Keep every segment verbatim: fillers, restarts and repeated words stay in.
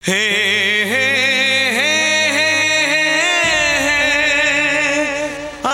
हे हे हे आ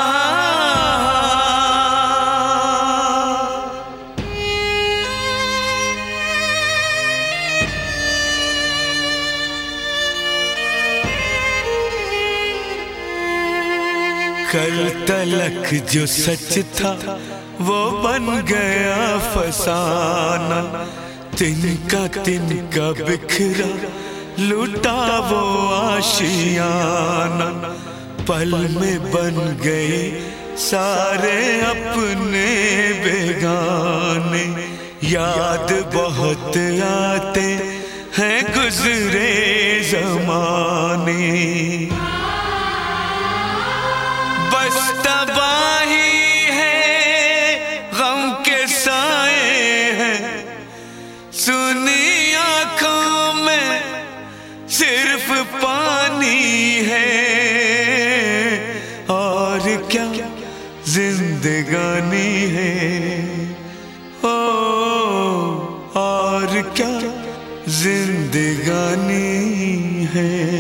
कल तलक जो सच था वो बन गया फसाना, तिनका तिनका बिखरा लूटा वो आशियाना। पल में बन गए सारे अपने बेगाने, याद बहुत आते हैं गुजरे ज़माने। बस तबाही सुनी आँखों में सिर्फ पानी है, और क्या जिंदगानी है। ओ और क्या जिंदगानी है।